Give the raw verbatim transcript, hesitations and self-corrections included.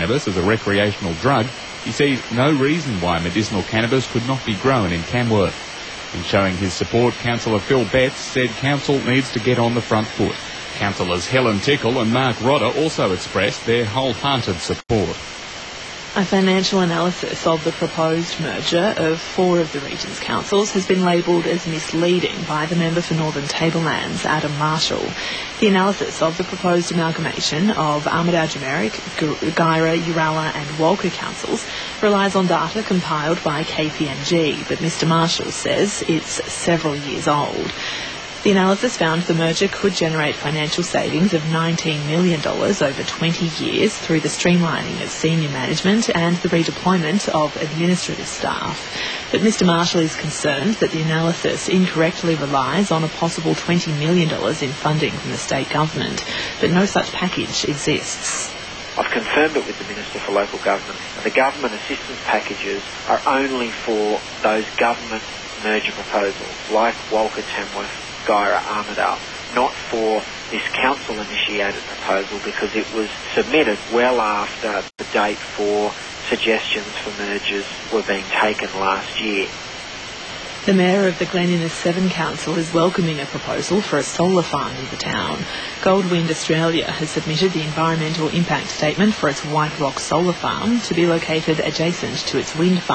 cannabis as a recreational drug, he sees no reason why medicinal cannabis could not be grown in Tamworth. In showing his support, Councillor Phil Betts said council needs to get on the front foot. Councillors Helen Tickle and Mark Rodder also expressed their wholehearted support. A financial analysis of the proposed merger of four of the region's councils has been labelled as misleading by the member for Northern Tablelands, Adam Marshall. The analysis of the proposed amalgamation of Armidale Generic, Guyra, Uralla and Walker councils relies on data compiled by K P M G, but Mr Marshall says it's several years old. The analysis found the merger could generate financial savings of nineteen million dollars over twenty years through the streamlining of senior management and the redeployment of administrative staff. But Mr Marshall is concerned that the analysis incorrectly relies on a possible twenty million dollars in funding from the state government, but no such package exists. I've confirmed it with the Minister for Local Government. The government assistance packages are only for those government merger proposals, like Walker, Tamworth, Guyra, Armidale, not for this council-initiated proposal, because it was submitted well after the date for suggestions for mergers were being taken last year. The Mayor of the Glen Innes Seven Council is welcoming a proposal for a solar farm in the town. Goldwind Australia has submitted the environmental impact statement for its White Rock solar farm to be located adjacent to its wind farm.